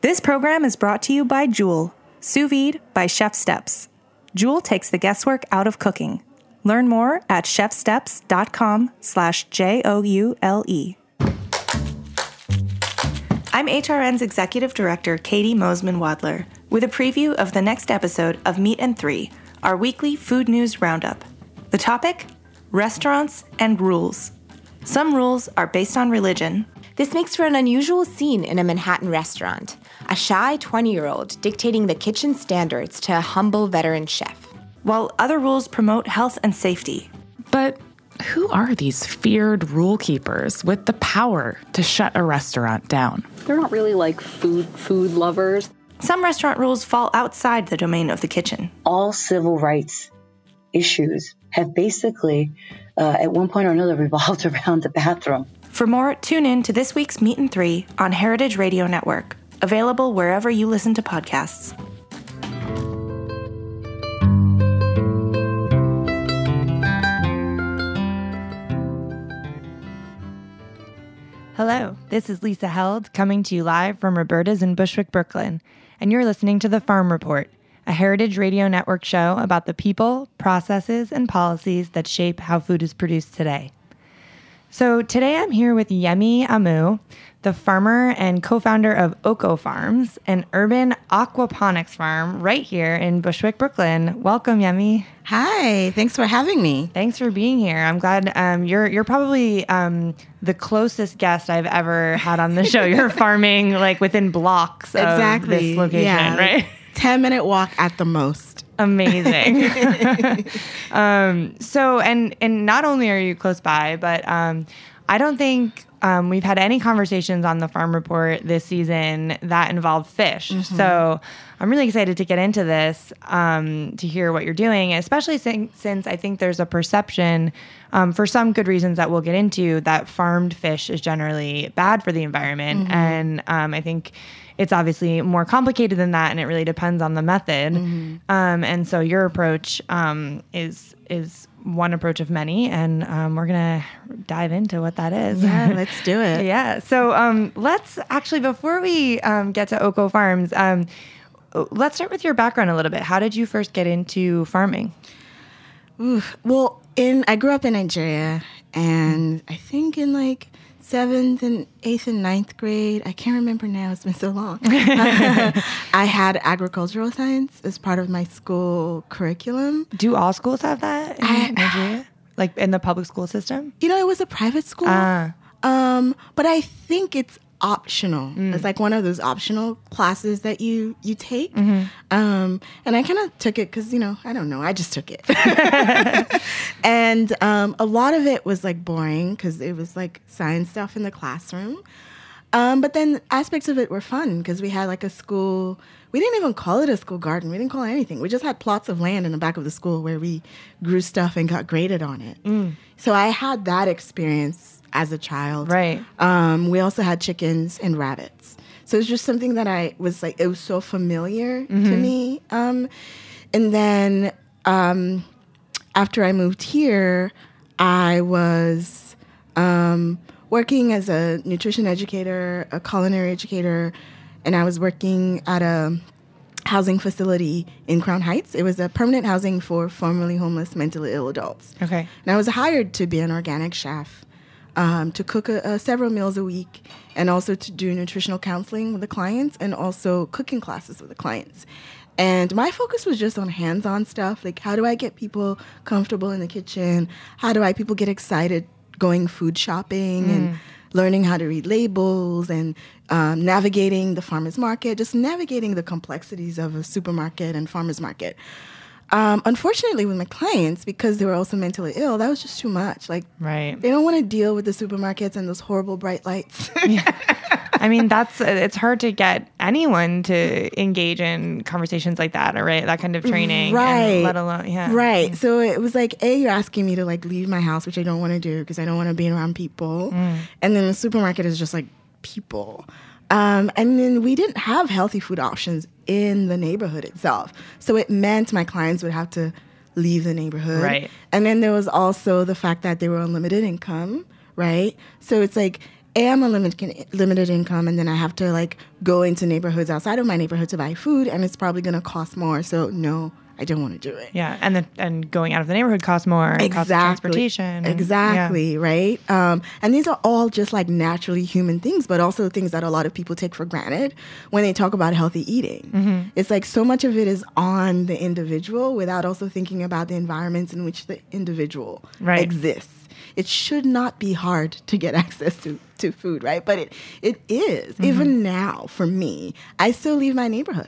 This program is brought to you by Joule, sous vide by Chef Steps. Joule takes the guesswork out of cooking. Learn more at chefsteps.com/JOULE. I'm HRN's Executive Director, Katie Mosman-Wadler, with a preview of the next episode of Meat and Three, our weekly food news roundup. The topic? Restaurants and rules. Some rules are based on religion. This makes for an unusual scene in a Manhattan restaurant. A shy 20-year-old dictating the kitchen standards to a humble veteran chef. While other rules promote health and safety. But who are these feared rule keepers with the power to shut a restaurant down? They're not really like food lovers. Some restaurant rules fall outside the domain of the kitchen. All civil rights issues have basically, at one point or another, revolved around the bathroom. For more, tune in to this week's Meat and Three on Heritage Radio Network, available wherever you listen to podcasts. Hello, this is Lisa Held coming to you live from Roberta's in Bushwick, Brooklyn, and you're listening to The Farm Report, a Heritage Radio Network show about the people, processes, and policies that shape how food is produced today. So today I'm here with Yemi Amu, the farmer and co-founder of Oko Farms, an urban aquaponics farm right here in Bushwick, Brooklyn. Welcome, Yemi. Hi, thanks for having me. Thanks for being here. I'm glad you're probably the closest guest I've ever had on the show. You're farming like within blocks of this location, right? 10-minute walk at the most. Amazing. So not only are you close by, but I don't think we've had any conversations on the Farm Report this season that involve fish. Mm-hmm. So I'm really excited to get into this, to hear what you're doing, especially since I think there's a perception, for some good reasons that we'll get into, that farmed fish is generally bad for the environment. Mm-hmm. And I think it's obviously more complicated than that, and it really depends on the method. Mm-hmm. And so your approach is one approach of many, and we're going to dive into what that is. Yeah, let's do it. Yeah. So let's actually, before we get to Oko Farms, let's start with your background a little bit. How did you first get into farming? Well, I grew up in Nigeria, and I think in like 7th and 8th and 9th grade, I can't remember now, it's been so long. I had agricultural science as part of my school curriculum. Do all schools have that in Nigeria? Like in the public school system? You know, it was a private school. But I think it's optional. It's like one of those optional classes that you take. Mm-hmm. And I kind of took it because, I don't know, I just took it. And a lot of it was like boring because it was like science stuff in the classroom. But then aspects of it were fun because we had like a school. We didn't even call it a school garden. We didn't call it anything. We just had plots of land in the back of the school where we grew stuff and got graded on it. So I had that experience as a child. Right. We also had chickens and rabbits. So it's just something that I was like, it was so familiar to me. And then after I moved here, I was working as a nutrition educator, a culinary educator, and I was working at a housing facility in Crown Heights. It was a permanent housing for formerly homeless, mentally ill adults. Okay. And I was hired to be an organic chef, to cook several meals a week, and also to do nutritional counseling with the clients, and also cooking classes with the clients. And my focus was just on hands-on stuff, like how do I get people comfortable in the kitchen? How do people get excited going food shopping and learning how to read labels and navigating the farmer's market, just navigating the complexities of a supermarket and farmer's market. Unfortunately, with my clients, because they were also mentally ill, that was just too much. Like, right. They don't want to deal with the supermarkets and those horrible bright lights. Yeah. I mean, it's hard to get anyone to engage in conversations like that, right? That kind of training, right? And let alone, yeah, right. So it was like, you're asking me to like leave my house, which I don't want to do because I don't want to be around people, and then the supermarket is just like people. And then we didn't have healthy food options in the neighborhood itself, so it meant my clients would have to leave the neighborhood, right? And then there was also the fact that they were on limited income, right? So it's like, am a limited income, and then I have to like go into neighborhoods outside of my neighborhood to buy food, and it's probably going to cost more. So no, I don't want to do it. Yeah, and going out of the neighborhood costs more. Exactly. Costs transportation. Exactly, right? And these are all just like naturally human things, but also things that a lot of people take for granted when they talk about healthy eating. Mm-hmm. It's like so much of it is on the individual without also thinking about the environments in which the individual exists. It should not be hard to get access to food, right? But it is. Mm-hmm. Even now, for me, I still leave my neighborhood.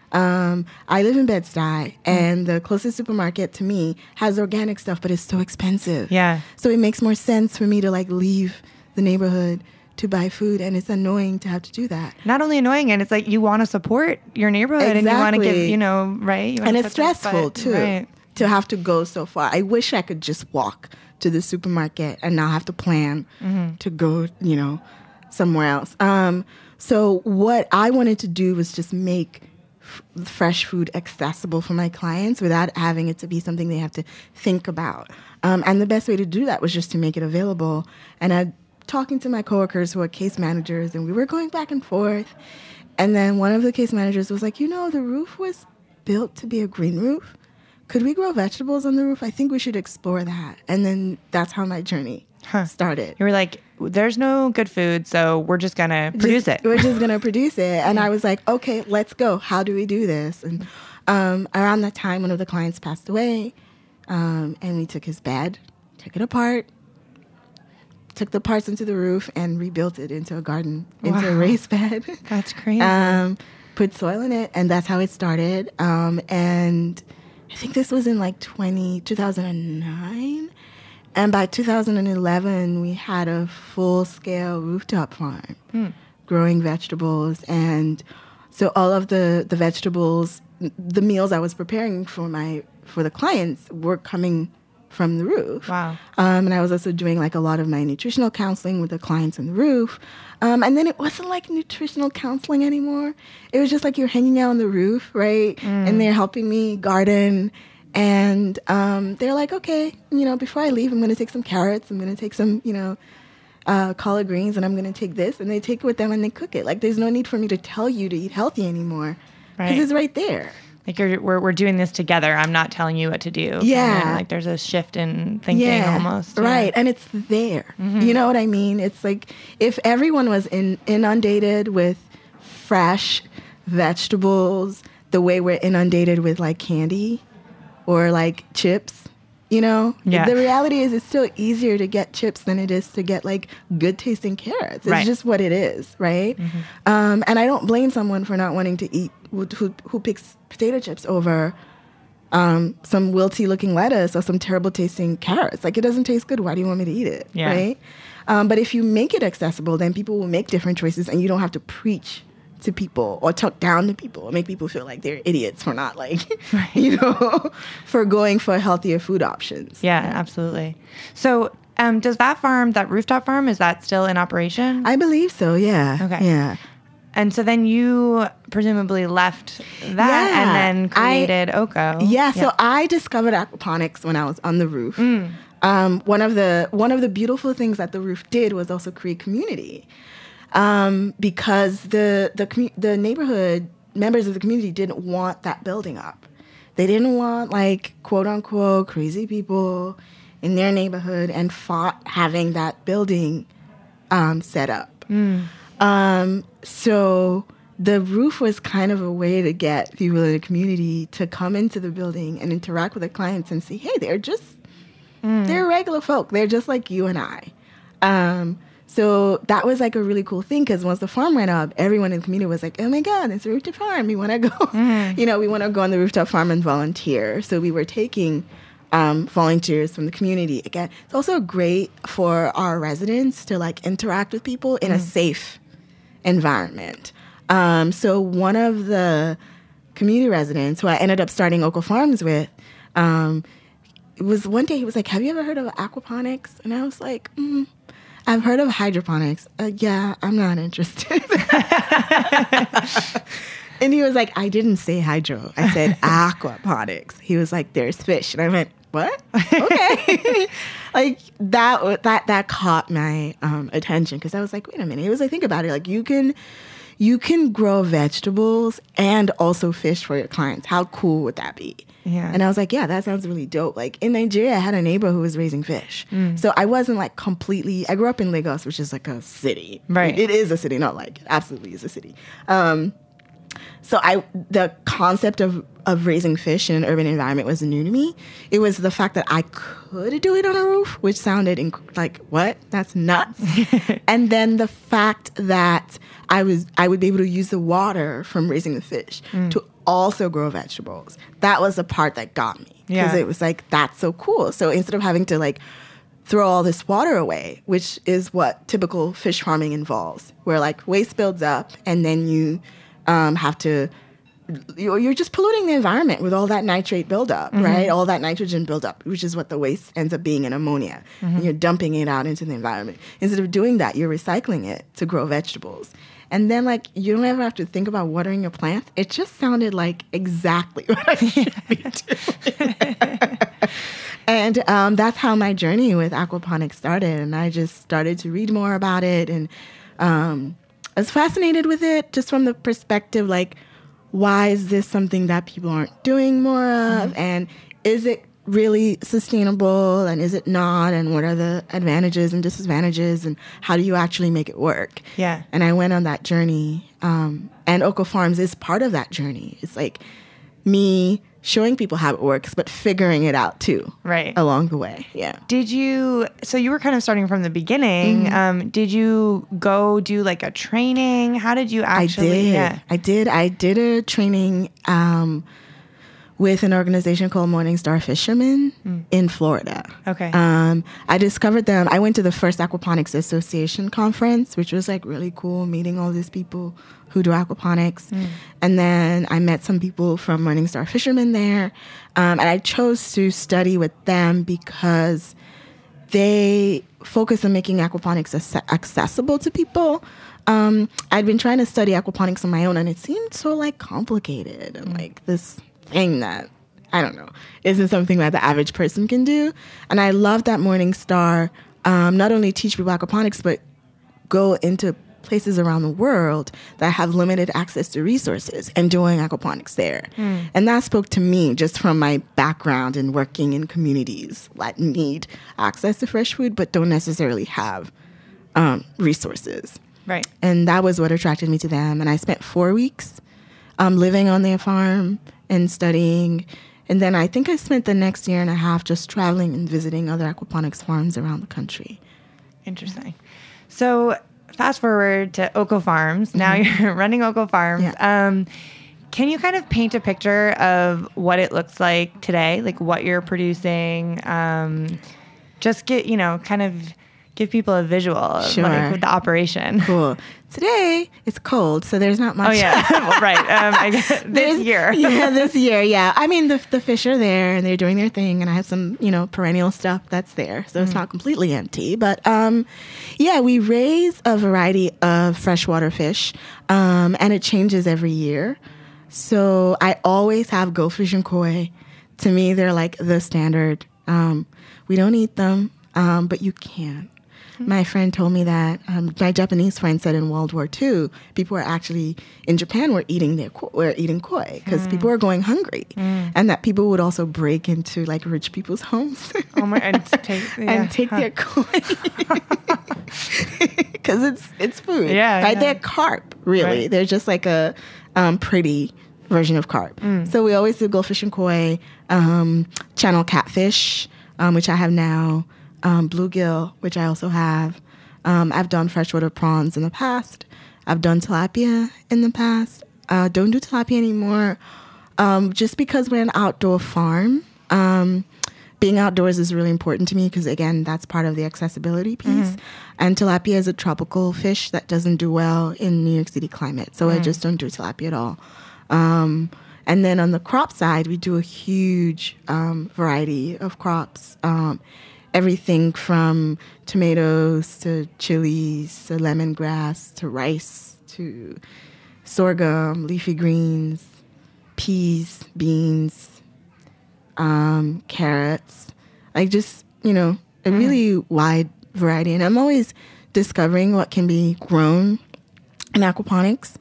I live in Bed-Stuy, and the closest supermarket to me has organic stuff, but it's so expensive. Yeah. So it makes more sense for me to like leave the neighborhood to buy food, and it's annoying to have to do that. Not only annoying, and it's like you want to support your neighborhood, and you want to give, right? And it's stressful too, to have to go so far. I wish I could just walk to the supermarket and not have to plan to go, somewhere else. So what I wanted to do was just make fresh food accessible for my clients without having it to be something they have to think about. And the best way to do that was just to make it available. And I'm talking to my coworkers who are case managers, and we were going back and forth. And then one of the case managers was like, the roof was built to be a green roof. Could we grow vegetables on the roof? I think we should explore that. And then that's how my journey started. You were like, there's no good food, so we're just going to produce it. We're just going to produce it. And I was like, okay, let's go. How do we do this? And around that time, one of the clients passed away, and we took his bed, took it apart, took the parts into the roof, and rebuilt it into a garden, into a raised bed. That's crazy. Put soil in it, and that's how it started. And I think this was in like 2009. And by 2011, we had a full-scale rooftop farm growing vegetables. And so all of the vegetables, the meals I was preparing for the clients were coming from the roof. Wow. And I was also doing like a lot of my nutritional counseling with the clients on the roof. And then it wasn't like nutritional counseling anymore. It was just like you're hanging out on the roof, right? And they're helping me garden. And they're like, okay, before I leave, I'm going to take some carrots. I'm going to take some, collard greens, and I'm going to take this. And they take it with them and they cook it. Like, there's no need for me to tell you to eat healthy anymore. Because it's right there. Like, we're doing this together. I'm not telling you what to do. Yeah. Like, there's a shift in thinking almost. Yeah. Right. And it's there. Mm-hmm. You know what I mean? It's like if everyone was inundated with fresh vegetables the way we're inundated with, like, candy or like chips, the reality is it's still easier to get chips than it is to get like good tasting carrots. It's just what it is, right? Mm-hmm. And I don't blame someone for not wanting to eat who picks potato chips over some wilty looking lettuce or some terrible tasting carrots. Like, it doesn't taste good. Why do you want me to eat it? Yeah. Right? But if you make it accessible, then people will make different choices, and you don't have to preach to people or talk down to people or make people feel like they're idiots for not for going for healthier food options. Yeah, absolutely. So does that rooftop farm, is that still in operation? I believe so, yeah. Okay. Yeah. And so then you presumably left that and then created Oko. Yeah, so I discovered aquaponics when I was on the roof. One of the beautiful things that the roof did was also create community. Because the neighborhood members of the community didn't want that building up. They didn't want, like, quote unquote crazy people in their neighborhood and fought having that building set up. So the roof was kind of a way to get people in the community to come into the building and interact with the clients and see, hey, they're regular folk. They're just like you and I. So that was like a really cool thing, because once the farm went up, everyone in the community was like, oh my God, it's a rooftop farm. We want to go, we want to go on the rooftop farm and volunteer. So we were taking volunteers from the community. Again, it's also great for our residents to like interact with people in a safe environment. So one of the community residents who I ended up starting Oko Farms with, it was one day he was like, have you ever heard of aquaponics? And I was like, I've heard of hydroponics. Yeah, I'm not interested. And he was like, I didn't say hydro. I said aquaponics. He was like, there's fish. And I went, what? Okay. like that caught my attention because I was like, wait a minute. It was, I think about it, like you can grow vegetables and also fish for your clients. How cool would that be? Yeah. And I was like, yeah, that sounds really dope. Like in Nigeria, I had a neighbor who was raising fish. So I wasn't like completely, I grew up in Lagos, which is like a city. Right. It is a city, not like, it absolutely is a city. So the concept of raising fish in an urban environment was new to me. It was the fact that I could do it on a roof, which sounded like, what? That's nuts. And then the fact that I would be able to use the water from raising the fish to also grow vegetables. That was the part that got me. Because it was like, that's so cool. So instead of having to like throw all this water away, which is what typical fish farming involves, where like waste builds up and then you have to, you're just polluting the environment with all that nitrate buildup, right? All that nitrogen buildup, which is what the waste ends up being in ammonia. And you're dumping it out into the environment. Instead of doing that, you're recycling it to grow vegetables. And then, like, you don't ever have to think about watering your plants. It just sounded like exactly what I should be doing. And that's how my journey with aquaponics started. And I just started to read more about it. And I was fascinated with it just from the perspective, like, why is this something that people aren't doing more of? And is it really sustainable, and is it not, and what are the advantages and disadvantages, and how do you actually make it work? Yeah. And I went on that journey, and Oko Farms is part of that journey. It's like me showing people how it works, but figuring it out too, Right. along the way. Yeah. So you were kind of starting from the beginning. Did you go do like a training? How did you actually? I did a training with an organization called Morningstar Fishermen in Florida. Okay. I discovered them. I went to the first Aquaponics Association conference, which was like really cool, meeting all these people who do aquaponics. And then I met some people from Morningstar Fishermen there. And I chose to study with them because they focus on making aquaponics accessible to people. I'd been trying to study aquaponics on my own, and it seemed so like complicated and like this thing that, I don't know, isn't something that the average person can do. And I love that Morningstar not only teach people aquaponics, but go into places around the world that have limited access to resources and doing aquaponics there. And that spoke to me just from my background in working in communities that need access to fresh food, but don't necessarily have resources. Right. And that was what attracted me to them. And I spent 4 weeks living on their farm and studying. And then I think I spent the next year and a half just traveling and visiting other aquaponics farms around the country. Interesting. So fast forward to Oko Farms. Now you're running Oko Farms. Yeah. Can you kind of paint a picture of what it looks like today, like what you're producing? Just kind of give people a visual of like, the operation. Cool. Today it's cold, so there's not much. Oh yeah, well, right. I guess this year. This year. Yeah. I mean, the fish are there and they're doing their thing, and I have some perennial stuff that's there, so it's not completely empty. But we raise a variety of freshwater fish, and it changes every year. So I always have goldfish and koi. To me, they're like the standard. We don't eat them, but you can. My friend told me that my Japanese friend said in World War II, people were actually in Japan were eating koi because people were going hungry, and that people would also break into like rich people's homes and take their koi because it's food. Yeah, right? They're carp, really. Right. They're just like a pretty version of carp. So we always do goldfish and koi, channel catfish, which I have now. Bluegill, which I also have. I've done freshwater prawns in the past. I've done tilapia in the past. Don't do tilapia anymore just because we're an outdoor farm. Being outdoors is really important to me because, again, that's part of the accessibility piece. And tilapia is a tropical fish that doesn't do well in New York City climate. So I just don't do tilapia at all. And then on the crop side, we do a huge variety of crops. Everything from tomatoes to chilies to lemongrass to rice to sorghum, leafy greens, peas, beans, carrots. Like just, a really wide variety. And I'm always discovering what can be grown in aquaponics.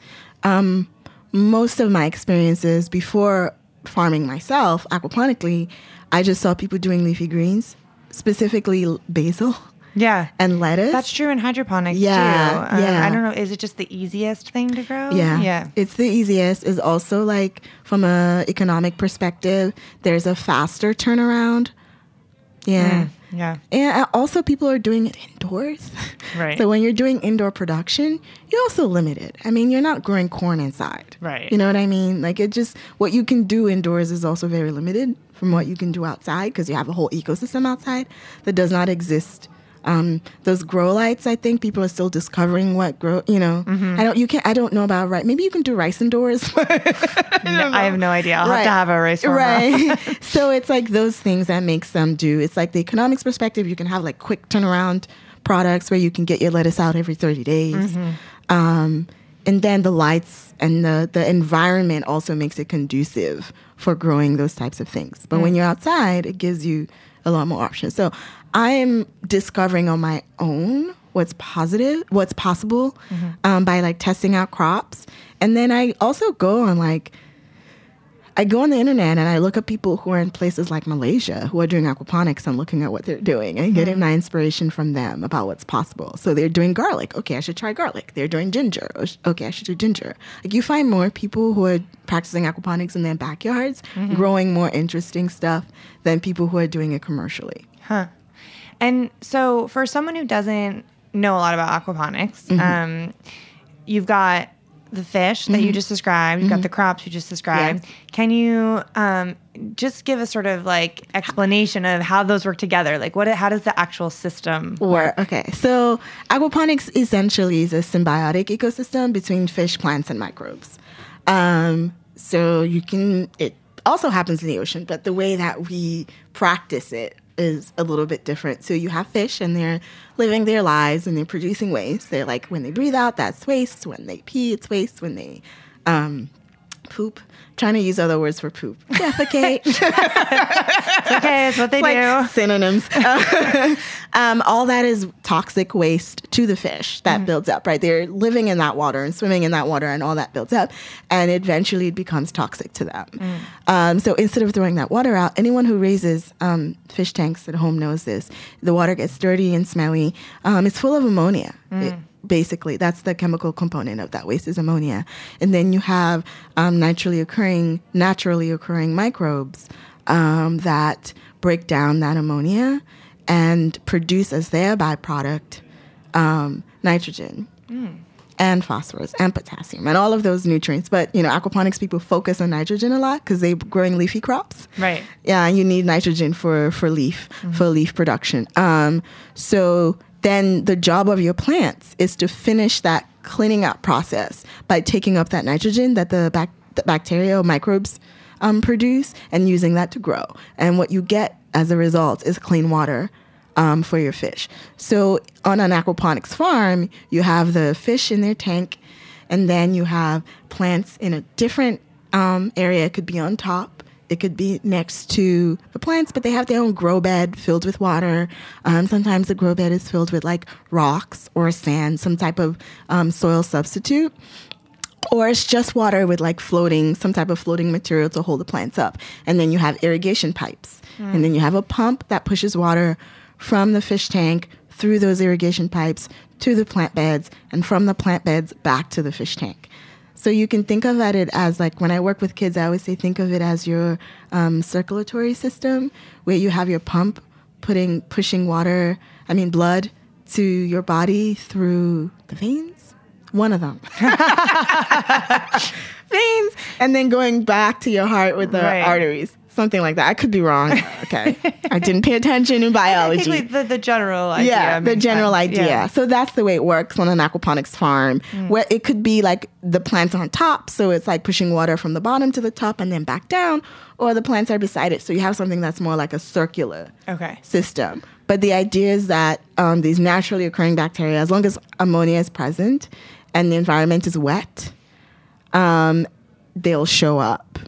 Most of my experiences before farming myself aquaponically, I just saw people doing leafy greens, specifically basil. Yeah. And lettuce. That's true in hydroponics too. Yeah. I don't know. Is it just the easiest thing to grow? Yeah. Yeah. It's the easiest. Is also like from a economic perspective, there's a faster turnaround. Yeah. Yeah. And also people are doing it indoors. Right. So when you're doing indoor production, you're also limited. I mean, you're not growing corn inside. Right. You know what I mean? Like it just, what you can do indoors is also very limited from what you can do outside because you have a whole ecosystem outside that does not exist. Those grow lights, I think people are still discovering what grow, I don't know about rice. Maybe you can do rice indoors. I have no idea. I'll have to have a rice farmer. Right. So it's like those things that makes them do. It's like the economics perspective. You can have like quick turnaround products where you can get your lettuce out every 30 days. And then the lights and the environment also makes it conducive for growing those types of things. But when you're outside, it gives you a lot more options. So I'm discovering on my own what's possible by like testing out crops. And then I also go on the internet and I look at people who are in places like Malaysia who are doing aquaponics and looking at what they're doing and getting my inspiration from them about what's possible. So they're doing garlic. Okay, I should try garlic. They're doing ginger. Okay, I should do ginger. Like you find more people who are practicing aquaponics in their backyards, growing more interesting stuff than people who are doing it commercially. Huh. And so for someone who doesn't know a lot about aquaponics, you've got the fish that you just described, you've got the crops you just described. Yes. Can you just give a sort of like explanation of how those work together? Like how does the actual system work? Okay, so aquaponics essentially is a symbiotic ecosystem between fish, plants, and microbes. So it also happens in the ocean, but the way that we practice it is a little bit different. So you have fish and they're living their lives and they're producing waste. They're like, when they breathe out, that's waste. When they pee, it's waste. When they poop, trying to use other words for poop. Defecate. It's okay, it's what they do. Synonyms. All that is toxic waste to the fish that builds up, right? They're living in that water and swimming in that water and all that builds up. And eventually it becomes toxic to them. So instead of throwing that water out, anyone who raises fish tanks at home knows this. The water gets dirty and smelly. It's full of ammonia. Basically, that's the chemical component of that waste is ammonia. And then you have naturally occurring microbes that break down that ammonia and produce as their byproduct nitrogen and phosphorus and potassium and all of those nutrients. But, aquaponics people focus on nitrogen a lot because they're growing leafy crops. Right. Yeah, you need nitrogen for leaf production. So then the job of your plants is to finish that cleaning out process by taking up that nitrogen that the bacteria or microbes produce and using that to grow. And what you get as a result is clean water for your fish. So on an aquaponics farm, you have the fish in their tank, and then you have plants in a different area. It could be on top. It could be next to the plants, but they have their own grow bed filled with water. Sometimes the grow bed is filled with like rocks or sand, some type of soil substitute. Or it's just water with like some type of floating material to hold the plants up. And then you have irrigation pipes. And then you have a pump that pushes water from the fish tank through those irrigation pipes to the plant beds and from the plant beds back to the fish tank. So you can think of it as like when I work with kids, I always say think of it as your circulatory system where you have your pump pushing blood to your body through the veins. One of them. Veins. And then going back to your heart with the arteries. Something like that. I could be wrong. Okay. I didn't pay attention in biology. I think the general idea. Yeah, the general idea. Yeah. So that's the way it works on an aquaponics farm, where it could be like the plants on top. So it's like pushing water from the bottom to the top and then back down, or the plants are beside it. So you have something that's more like a circular system. But the idea is that these naturally occurring bacteria, as long as ammonia is present and the environment is wet, they'll show up.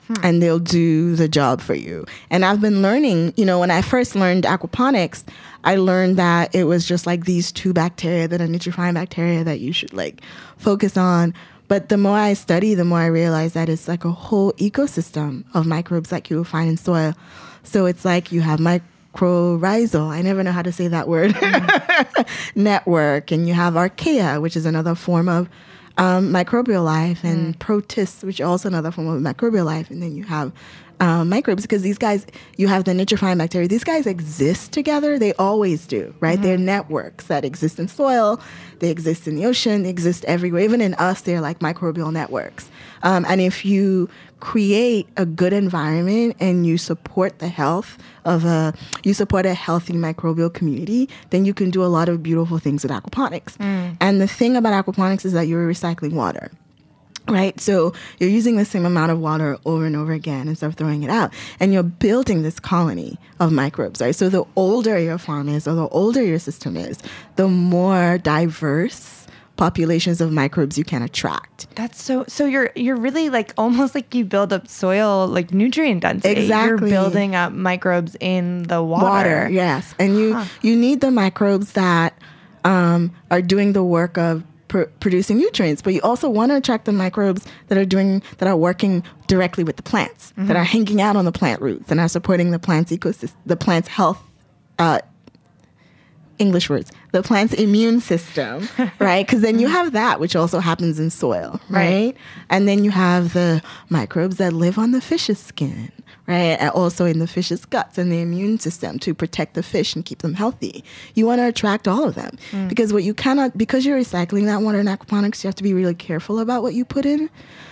and they'll do the job for you. And I've been learning, when I first learned aquaponics, I learned that it was just like these 2 bacteria that are nitrifying bacteria that you should like focus on. But the more I study, the more I realize that it's like a whole ecosystem of microbes like you will find in soil. So it's like you have mycorrhizal, I never know how to say that word, network, and you have archaea, which is another form of microbial life, and protists, which is also another form of microbial life. And then you have microbes, because these guys, you have the nitrifying bacteria. These guys exist together. They always do, right? They're networks that exist in soil. They exist in the ocean. They exist everywhere. Even in us, they're like microbial networks. And if you create a good environment and you support the health of you support a healthy microbial community, then you can do a lot of beautiful things with aquaponics. And the thing about aquaponics is that you're recycling water. Right? So you're using the same amount of water over and over again instead of throwing it out. And you're building this colony of microbes, right? So the older your farm is, or the older your system is, the more diverse populations of microbes you can attract. That's so you're really like almost like you build up soil like nutrient density. Exactly. You're building up microbes in the water. Yes. And you need the microbes that are doing the work of producing nutrients, but you also want to attract the microbes that are working directly with the plants, that are hanging out on the plant roots and are supporting the plant's ecosystem, the plant's health, English words, the plant's immune system, right? Because then you have that, which also happens in soil, right? And then you have the microbes that live on the fish's skin, right? And also in the fish's guts and the immune system to protect the fish and keep them healthy. You want to attract all of them because because you're recycling that water in aquaponics, you have to be really careful about what you put in.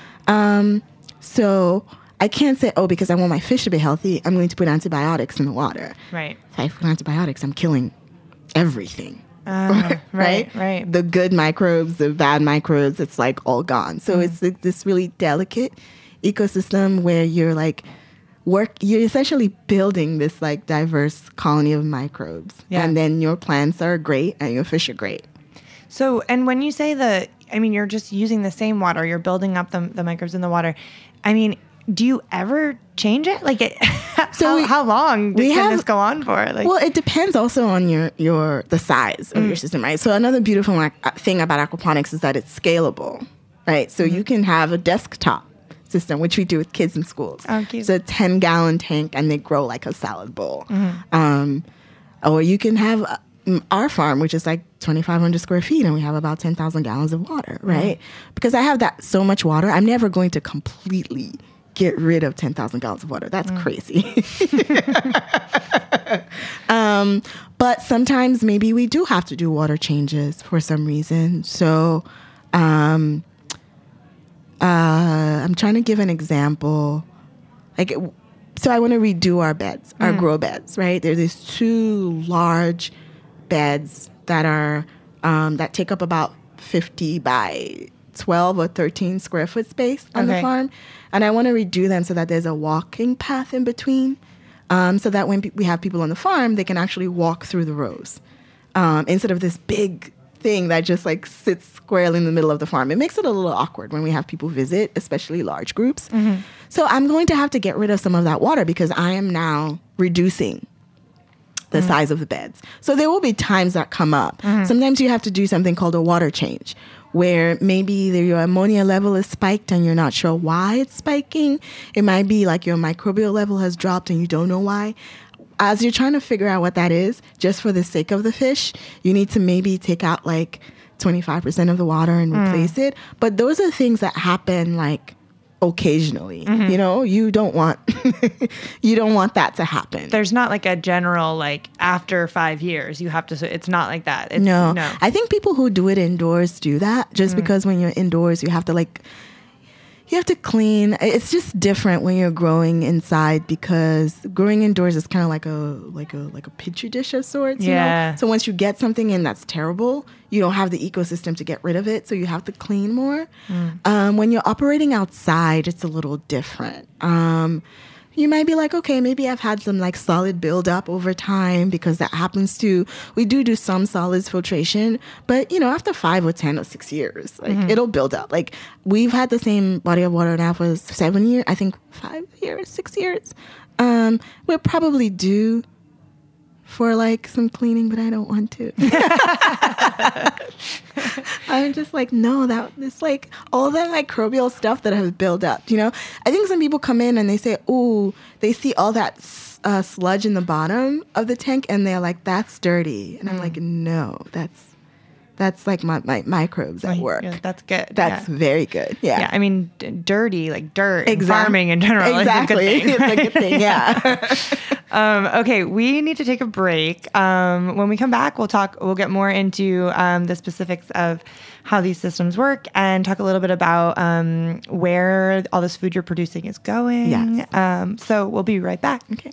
So I can't say, because I want my fish to be healthy, I'm going to put antibiotics in the water. Right. If I put antibiotics, I'm killing everything. Right. The good microbes, the bad microbes, it's like all gone. So it's like this really delicate ecosystem where you're like you're essentially building this like diverse colony of microbes. Yeah. And then your plants are great and your fish are great. So, and when you say you're just using the same water, you're building up the microbes in the water. I mean, do you ever change it? Like, how long can this go on for? Like, well, it depends also on the size of your system, right? So another beautiful thing about aquaponics is that it's scalable, right? So you can have a desktop system, which we do with kids in schools. Oh, cute. It's a 10-gallon tank, and they grow like a salad bowl. Or you can have our farm, which is like 2,500 square feet, and we have about 10,000 gallons of water, right? Because I have that so much water, I'm never going to completely get rid of 10,000 gallons of water. That's crazy. But sometimes maybe we do have to do water changes for some reason. So I'm trying to give an example. So I want to redo our beds, our grow beds, right? There's these 2 large beds that are that take up about 50 by 12 or 13 square foot space on the farm. And I want to redo them so that there's a walking path in between, so that when we have people on the farm, they can actually walk through the rows instead of this big thing that just like sits squarely in the middle of the farm. It makes it a little awkward when we have people visit, especially large groups. So I'm going to have to get rid of some of that water because I am now reducing the size of the beds. So there will be times that come up. Sometimes you have to do something called a water change, where maybe your ammonia level is spiked and you're not sure why it's spiking. It might be like your microbial level has dropped and you don't know why. As you're trying to figure out what that is, just for the sake of the fish, you need to maybe take out like 25% of the water and replace it. But those are things that happen like occasionally. You don't want that to happen. There's not like a general like after 5 years you have to. It's not like that. No. I think people who do it indoors do that just because when you're indoors you have to clean. It's just different when you're growing inside because growing indoors is kind of like a petri dish of sorts. You know? So once you get something in that's terrible, you don't have the ecosystem to get rid of it, so you have to clean more. When you're operating outside, it's a little different. you might be like, okay, maybe I've had some like solid buildup over time, because that happens too. We do some solids filtration, but after 5 or 10 or 6 years, like it'll build up. Like we've had the same body of water now for 7 years, I think 5 years, 6 years. We'll probably due for like some cleaning, but I don't want to. I'm just like, no, it's like all that microbial stuff that has built up, I think some people come in and they say, oh, they see all that sludge in the bottom of the tank and they're like, that's dirty. And I'm like, no, that's like my microbes at work. Yeah, that's good. That's very good. Yeah. Yeah. I mean, dirty, like dirt, and farming in general exactly. is a good thing. It's a good thing. Yeah. Okay, we need to take a break. When we come back, we'll get more into the specifics of how these systems work and talk a little bit about where all this food you're producing is going. Yes. So we'll be right back. Okay.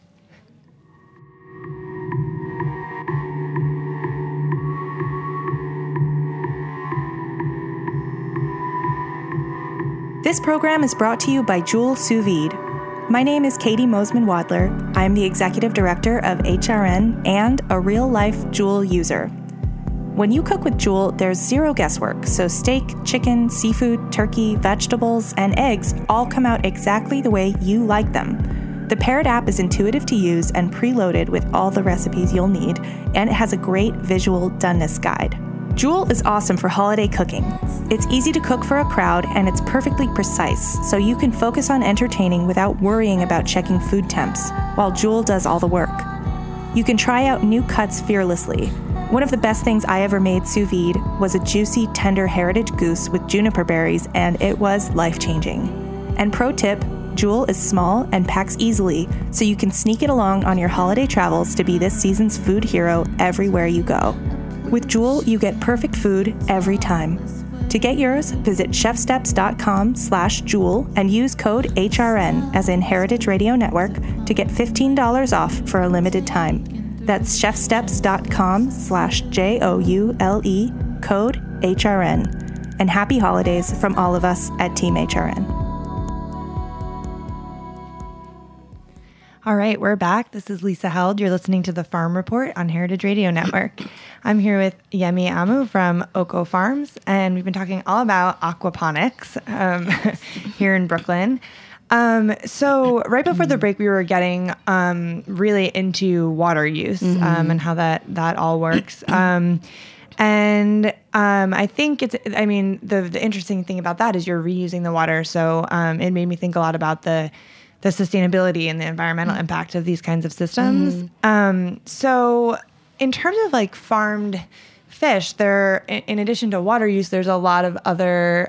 This program is brought to you by Joule Sous Vide. My name is Katie Mosman Wadler. I'm the Executive Director of HRN and a real-life Joule user. When you cook with Joule, there's zero guesswork, so steak, chicken, seafood, turkey, vegetables, and eggs all come out exactly the way you like them. The Parrot app is intuitive to use and preloaded with all the recipes you'll need, and it has a great visual doneness guide. Joule is awesome for holiday cooking. It's easy to cook for a crowd, and it's perfectly precise, so you can focus on entertaining without worrying about checking food temps, while Joule does all the work. You can try out new cuts fearlessly. One of the best things I ever made sous vide was a juicy, tender heritage goose with juniper berries, and it was life-changing. And pro tip, Joule is small and packs easily, so you can sneak it along on your holiday travels to be this season's food hero everywhere you go. With Joule, you get perfect food every time. To get yours, visit chefsteps.com/Joule and use code HRN, as in Heritage Radio Network, to get $15 off for a limited time. That's chefsteps.com/JOULE, code HRN. And happy holidays from all of us at Team HRN. All right, we're back. This is Lisa Held. You're listening to The Farm Report on Heritage Radio Network. I'm here with Yemi Amu from Oko Farms, and we've been talking all about aquaponics here in Brooklyn. So right before the break, we were getting really into water use and how that all works. I think the interesting thing about that is you're reusing the water. So it made me think a lot about the sustainability and the environmental impact of these kinds of systems. So in terms of like farmed fish, there, in addition to water use, there's a lot of other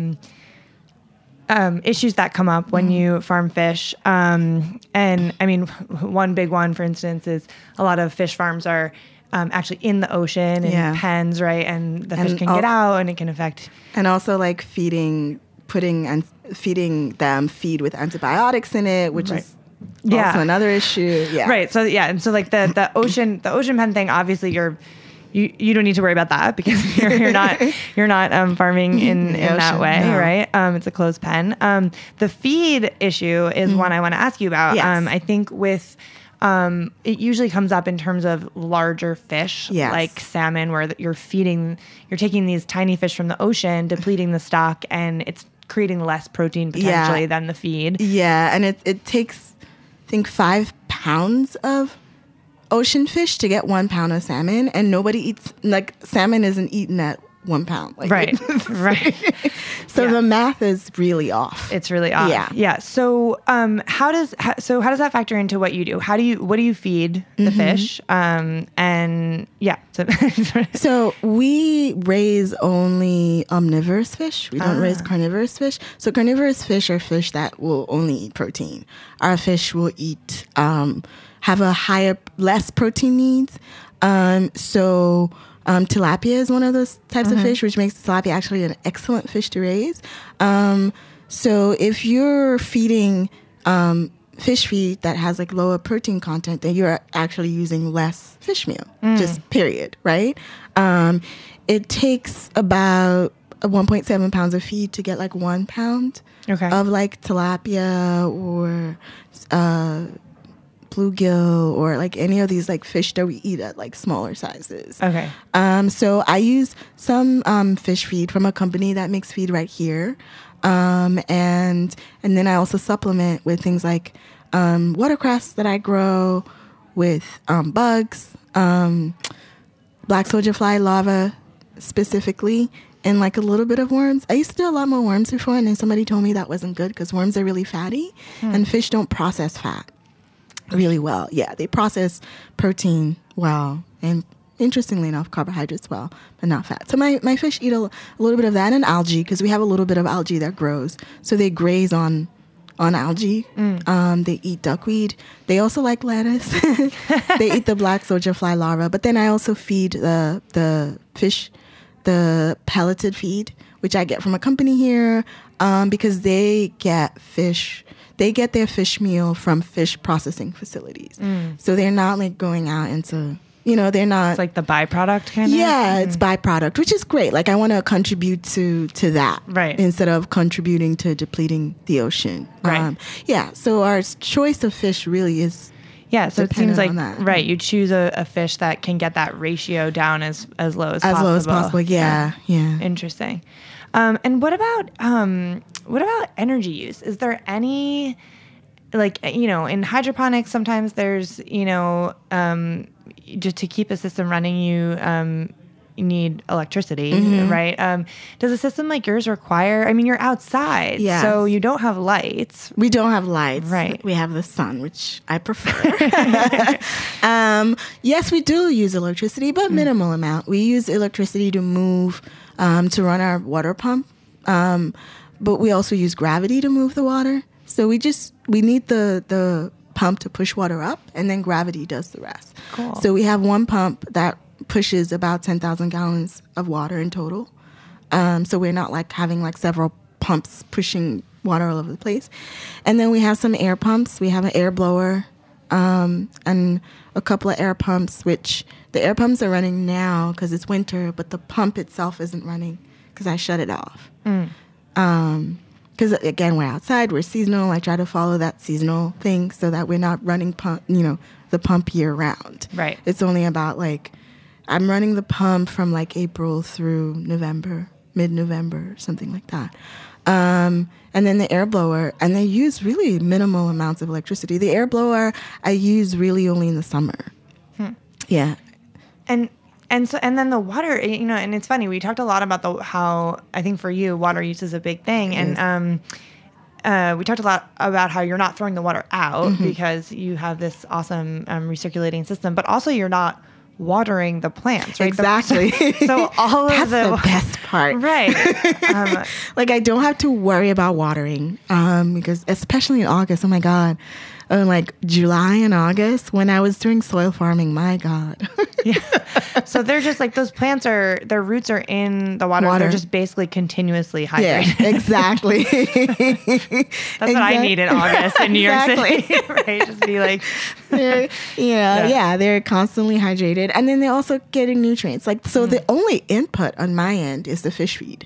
issues that come up when you farm fish. And I mean, one big one, for instance, is a lot of fish farms are actually in the ocean in pens, right? And the fish can get out and it can affect. And also like feeding them feed with antibiotics in it, which is also another issue. Yeah. Right. So and so like the ocean pen thing, obviously you don't need to worry about that because you're not farming in that way, right? It's a closed pen. The feed issue is one I want to ask you about. Yes. I think with it usually comes up in terms of larger fish, like salmon, where you're taking these tiny fish from the ocean, depleting the stock, and it's creating less protein potentially than the feed. Yeah, and it takes, I think, 5 pounds of ocean fish to get 1 pound of salmon, and nobody eats, like, salmon isn't eaten at 1 pound. Like, right. So the math is really off. It's really off. Yeah. So how does that factor into what you do? What do you feed the fish? So we raise only omnivorous fish. We don't raise carnivorous fish. So carnivorous fish are fish that will only eat protein. Our fish will eat have less protein needs. Tilapia is one of those types of fish, which makes tilapia actually an excellent fish to raise. So if you're feeding fish feed that has like lower protein content, then you're actually using less fish meal, just period, right? It takes about 1.7 pounds of feed to get like 1 pound of like tilapia or bluegill or like any of these like fish that we eat at like smaller sizes. Okay. So I use some fish feed from a company that makes feed right here. And then I also supplement with things like watercress that I grow, with bugs, black soldier fly larvae specifically, and like a little bit of worms. I used to do a lot more worms before, and then somebody told me that wasn't good because worms are really fatty, and fish don't process fat really well. Yeah, they process protein well, and interestingly enough, carbohydrates well, but not fat. So my fish eat a little bit of that and algae because we have a little bit of algae that grows. So they graze on algae. They eat duckweed. They also like lettuce. They eat the black soldier fly larva. But then I also feed the fish, the pelleted feed, which I get from a company here, because they get their fish meal from fish processing facilities. So they're not like going out into, they're not. It's like the byproduct kind of? Yeah, it's byproduct, which is great. Like I want to contribute to that. Right. Instead of contributing to depleting the ocean. Right. So our choice of fish really is. Yeah, so it seems like, that. Right, you choose a fish that can get that ratio down as low as possible. As low as possible, yeah. Interesting. And what about energy use? Is there any, like, in hydroponics, sometimes there's, just to keep a system running, you need electricity, right? Does a system like yours require, you're outside, so you don't have lights. We don't have lights. Right. We have the sun, which I prefer. Yes, we do use electricity, but minimal amount. We use electricity to move, to run our water pump, but we also use gravity to move the water. So we need the pump to push water up, and then gravity does the rest. Cool. So we have one pump that pushes about 10,000 gallons of water in total. So we're not like having like several pumps pushing water all over the place. And then we have some air pumps. We have an air blower, and a couple of air pumps, which the air pumps are running now because it's winter, but the pump itself isn't running because I shut it off. Because again, we're outside, we're seasonal. I try to follow that seasonal thing so that we're not running the pump year round. Right. It's only about like, I'm running the pump from like April through November, mid-November, something like that. And then the air blower, and they use really minimal amounts of electricity. The air blower I use really only in the summer. Yeah. And then the water, and it's funny, we talked a lot about how, I think for you, water use is a big thing. And we talked a lot about how you're not throwing the water out because you have this awesome recirculating system, but also you're not watering the plants, right? Exactly. So all of That's the best part. Right. Like I don't have to worry about watering because especially in August, oh my God, like July and August when I was doing soil farming, my God. Yeah. So they're just like, those plants their roots are in the water. They're just basically continuously hydrated. Yeah, exactly. That's what I need in August in New York City. Right? Just be like, they're constantly hydrated. And then they're also getting nutrients. Like, so the only input on my end is the fish feed.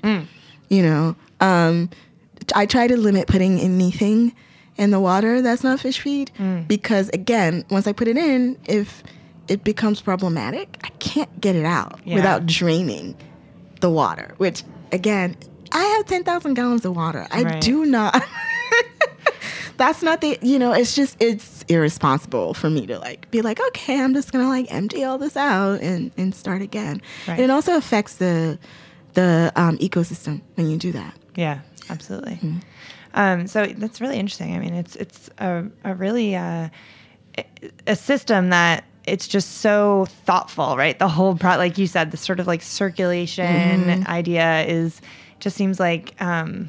I try to limit putting anything in the water that's not fish feed because again, once I put it in, if it becomes problematic, I can't get it out without draining the water, which again, I have 10,000 gallons of water. I do not, that's not it's irresponsible for me to like be like, okay, I'm just going to like empty all this out and start again. Right. And it also affects the ecosystem when you do that. Yeah, absolutely. So that's really interesting. It's a really a system that it's just so thoughtful, right? The whole like you said, the sort of like circulation idea just seems like the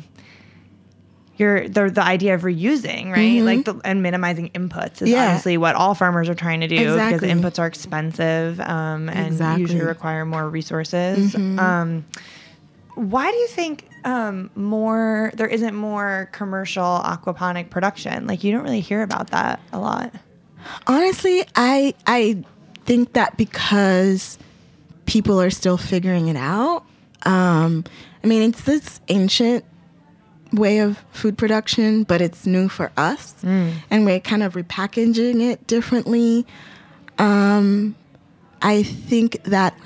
idea of reusing, right? Like and minimizing inputs is obviously what all farmers are trying to do because inputs are expensive and usually require more resources. Why do you think there isn't more commercial aquaponic production? Like you don't really hear about that a lot. Honestly, I think that because people are still figuring it out, and I mean, it's this ancient way of food production, but it's new for us, and we're kind of repackaging it differently. I think that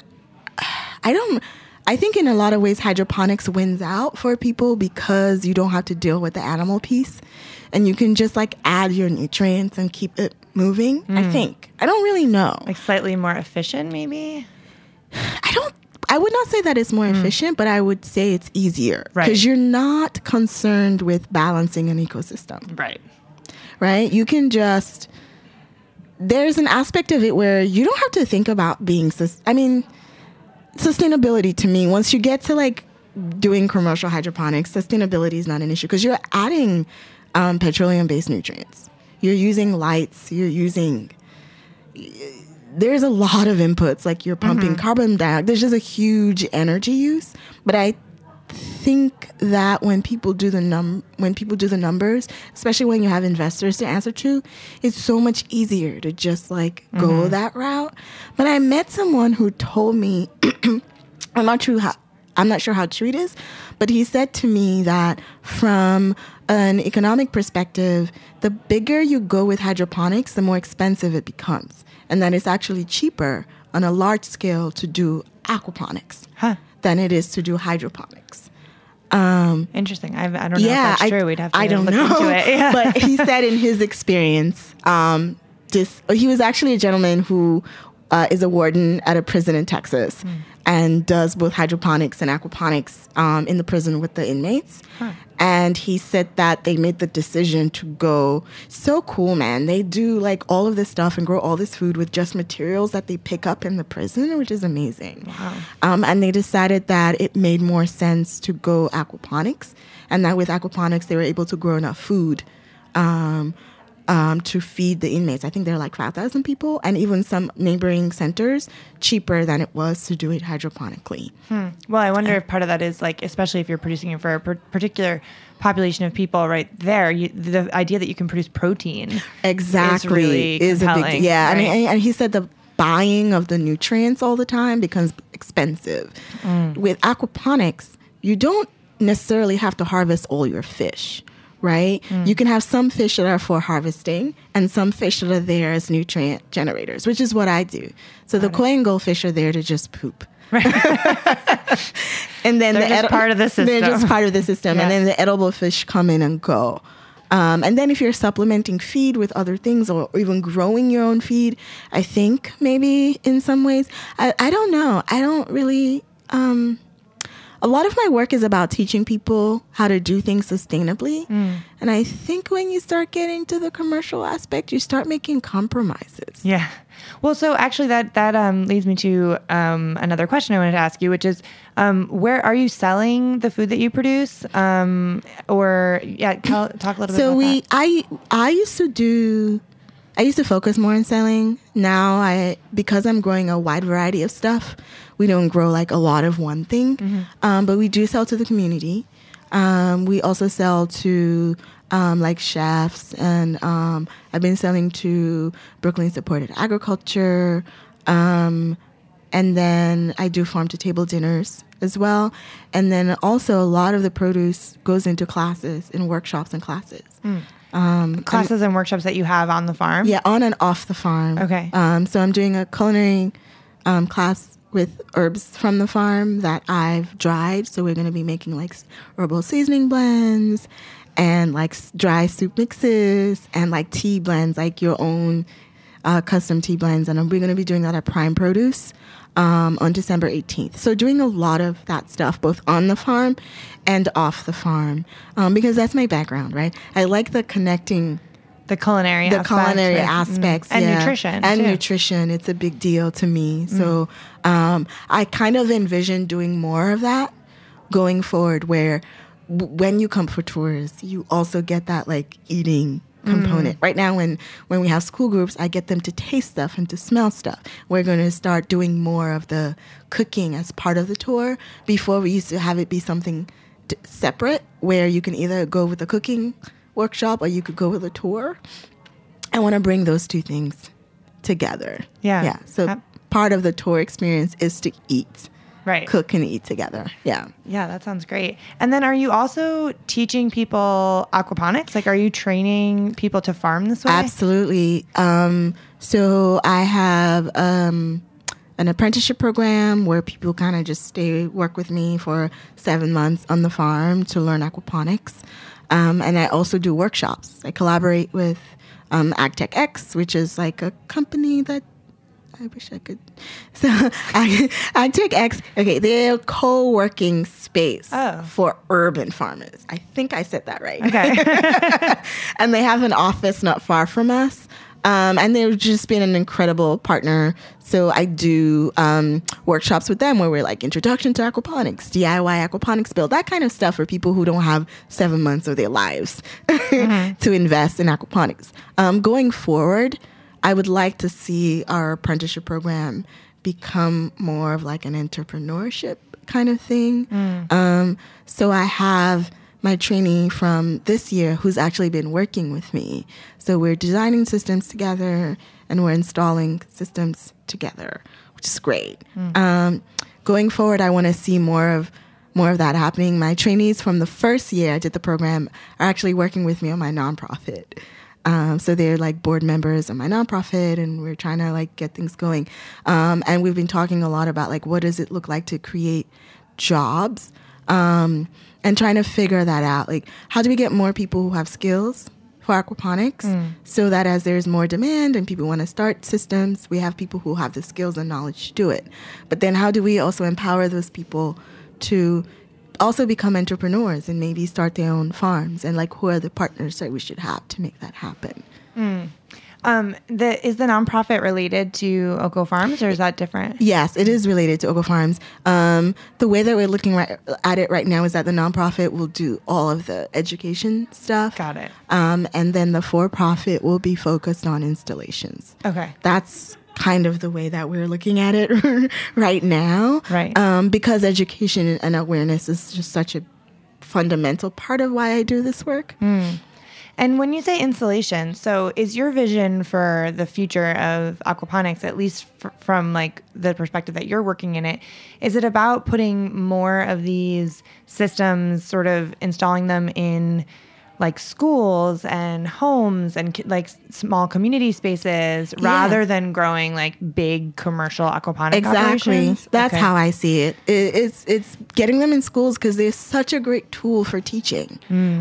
I think in a lot of ways hydroponics wins out for people because you don't have to deal with the animal piece, and you can just like add your nutrients and keep it moving. I think. I don't really know. Like slightly more efficient, maybe? I would not say that it's more efficient, but I would say it's easier because you're not concerned with balancing an ecosystem. Right? You can just, there's an aspect of it where you don't have to think about being, sustainability to me, once you get to like doing commercial hydroponics, sustainability is not an issue because you're adding petroleum-based nutrients. You're using lights, there's a lot of inputs, like you're pumping carbon dioxide. There's just a huge energy use. But I think that when people do the numbers, especially when you have investors to answer to, it's so much easier to just like go that route. But I met someone who told me, I'm not sure how true it is, but he said to me that from an economic perspective, the bigger you go with hydroponics, the more expensive it becomes. And that it's actually cheaper on a large scale to do aquaponics than it is to do hydroponics. Interesting. I don't know if that's true. We'd have to look into it. Yeah. But he said in his experience, he was actually a gentleman who is a warden at a prison in Texas and does both hydroponics and aquaponics in the prison with the inmates. And he said that they made the decision to go, so cool, man. They do like all of this stuff and grow all this food with just materials that they pick up in the prison, which is amazing. Wow. And they decided that it made more sense to go aquaponics, and that with aquaponics, they were able to grow enough food to feed the inmates. I think there are like 5,000 people, and even some neighboring centers, cheaper than it was to do it hydroponically. Well, I wonder if part of that is like, especially if you're producing it for a particular population of people right there, the idea that you can produce protein exactly is really a big, yeah. Right? And he said the buying of the nutrients all the time becomes expensive. With aquaponics, you don't necessarily have to harvest all your fish. Right? You can have some fish that are for harvesting and some fish that are there as nutrient generators, which is what I do. So the koi and goldfish are there to just poop. Right. And then they're just part of the system. They're just part of the system. Yeah. And then the edible fish come in and go. And then if you're supplementing feed with other things or even growing your own feed, I think maybe in some ways, I don't know. I don't really... a lot of my work is about teaching people how to do things sustainably. And I think when you start getting to the commercial aspect, you start making compromises. Yeah. Well, so actually that leads me to another question I wanted to ask you, which is, where are you selling the food that you produce? Talk a little bit about that. I used to focus more on selling. Now, because I'm growing a wide variety of stuff, we don't grow like a lot of one thing, but we do sell to the community. We also sell to like chefs, and I've been selling to Brooklyn Supported Agriculture, and then I do farm-to-table dinners as well. And then also a lot of the produce goes into classes and workshops and classes. Classes and workshops that you have on the farm? Yeah, on and off the farm. Okay. So I'm doing a culinary class with herbs from the farm that I've dried. So we're going to be making like herbal seasoning blends and like dry soup mixes and like tea blends, like your own custom tea blends. And we're going to be doing that at Prime Produce on December 18th. So doing a lot of that stuff, both on the farm and off the farm, because that's my background, right? I like the connecting... The culinary aspects. And nutrition. And nutrition. It's a big deal to me. So I kind of envision doing more of that going forward, where when you come for tours, you also get that like eating component. Right now, when we have school groups, I get them to taste stuff and to smell stuff. We're going to start doing more of the cooking as part of the tour. Before, we used to have it be something separate, where you can either go with the cooking workshop or you could go with a tour. I want to bring those two things together. Yeah. So part of the tour experience is to eat cook and eat together. Yeah. Yeah, that sounds great. And then are you also teaching people aquaponics? Like, are you training people to farm this way? Absolutely. So I have an apprenticeship program where people kind of just work with me for 7 months on the farm to learn aquaponics. And I also do workshops. I collaborate with AgTech X, which is like a company that I wish I could. So AgTech X, okay, they're a co-working space for urban farmers. I think I said that right. Okay. And they have an office not far from us. And they've just been an incredible partner. So I do workshops with them where we're like introduction to aquaponics, DIY aquaponics build, that kind of stuff for people who don't have 7 months of their lives to invest in aquaponics. Going forward, I would like to see our apprenticeship program become more of like an entrepreneurship kind of thing. So I have my trainee from this year who's actually been working with me. So we're designing systems together and we're installing systems together, which is great. Going forward, I want to see more of that happening. My trainees from the first year I did the program are actually working with me on my nonprofit. So they're like board members of my nonprofit, and we're trying to like get things going. And we've been talking a lot about like what does it look like to create jobs, and trying to figure that out. Like, how do we get more people who have skills for aquaponics so that as there's more demand and people want to start systems, we have people who have the skills and knowledge to do it. But then how do we also empower those people to also become entrepreneurs and maybe start their own farms, and like who are the partners that we should have to make that happen? Is the nonprofit related to Oko Farms, or is that different? Yes, it is related to Oko Farms. The way that we're looking at it right now is that the nonprofit will do all of the education stuff. Got it. And then the for-profit will be focused on installations. Okay. That's kind of the way that we're looking at it right now. Right. Because education and awareness is just such a fundamental part of why I do this work. And when you say installation, so is your vision for the future of aquaponics, at least from like the perspective that you're working in it, is it about putting more of these systems, sort of installing them in like schools and homes and like small community spaces rather than growing like big commercial aquaponic operations? That's how I see it. It's getting them in schools because they're such a great tool for teaching.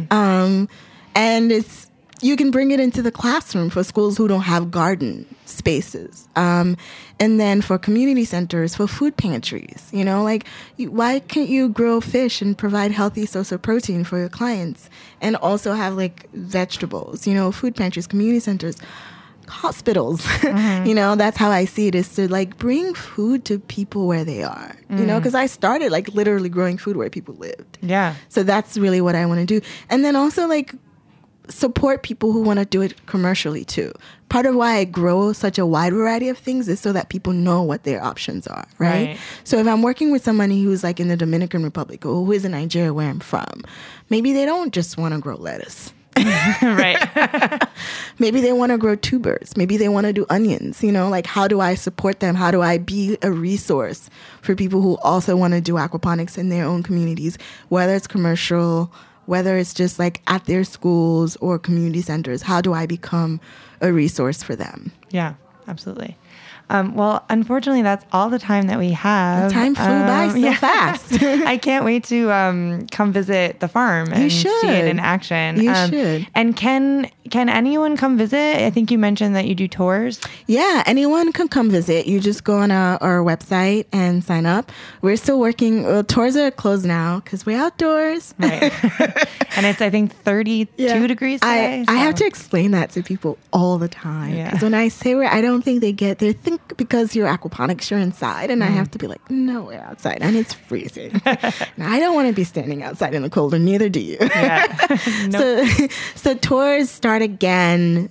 And you can bring it into the classroom for schools who don't have garden spaces. And then for community centers, for food pantries, like why can't you grow fish and provide healthy source of protein for your clients and also have like vegetables, food pantries, community centers, hospitals. That's how I see it, is to like bring food to people where they are, because I started like literally growing food where people lived. Yeah. So that's really what I want to do. And then also like support people who want to do it commercially too. Part of why I grow such a wide variety of things is so that people know what their options are, right? So if I'm working with somebody who's like in the Dominican Republic or who is in Nigeria where I'm from, maybe they don't just want to grow lettuce. Right. Maybe they want to grow tubers. Maybe they want to do onions. Like how do I support them? How do I be a resource for people who also want to do aquaponics in their own communities, whether it's commercial, whether it's just like at their schools or community centers? How do I become a resource for them? Yeah, absolutely. Well, unfortunately, that's all the time that we have. The time flew by so fast. I can't wait to come visit the farm and see it in action. You should. And can anyone come visit? I think you mentioned that you do tours. Yeah, anyone can come visit. You just go on our website and sign up. We're still working. Well, tours are closed now because we're outdoors. Right. And it's, I think, 32 degrees today. I have to explain that to people all the time. Because when I say I don't think they get there. Think because you're aquaponics, you're inside. And I have to be like, no, we're outside. And it's freezing. And I don't want to be standing outside in the cold, and neither do you. Yeah. Nope. So tours start again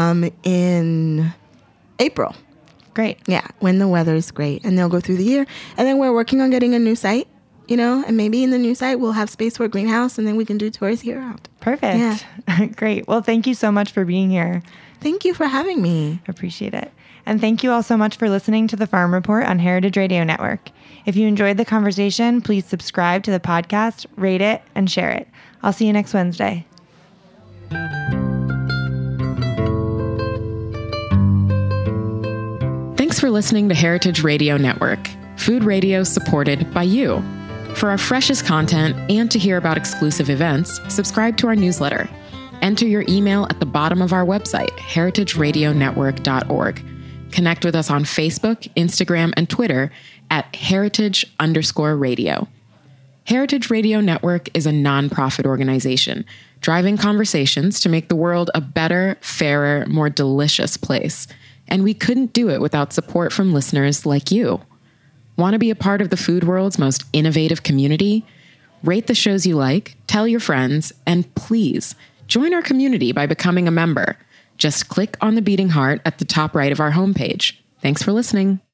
in April. Great. Yeah, when the weather is great. And they'll go through the year. And then we're working on getting a new site. and maybe in the new site we'll have space for a greenhouse, and then we can do tours year round. Perfect. Yeah. Great. Well, thank you so much for being here. Thank you for having me. Appreciate it. And thank you all so much for listening to the Farm Report on Heritage Radio Network. If you enjoyed the conversation, please subscribe to the podcast, rate it, and share it. I'll see you next Wednesday. Thanks for listening to Heritage Radio Network, food radio supported by you. For our freshest content and to hear about exclusive events, subscribe to our newsletter. Enter your email at the bottom of our website, heritageradionetwork.org. Connect with us on Facebook, Instagram, and Twitter at heritage_radio. Heritage Radio Network is a nonprofit organization driving conversations to make the world a better, fairer, more delicious place. And we couldn't do it without support from listeners like you. Want to be a part of the food world's most innovative community? Rate the shows you like, tell your friends, and please join our community by becoming a member. Just click on the beating heart at the top right of our homepage. Thanks for listening.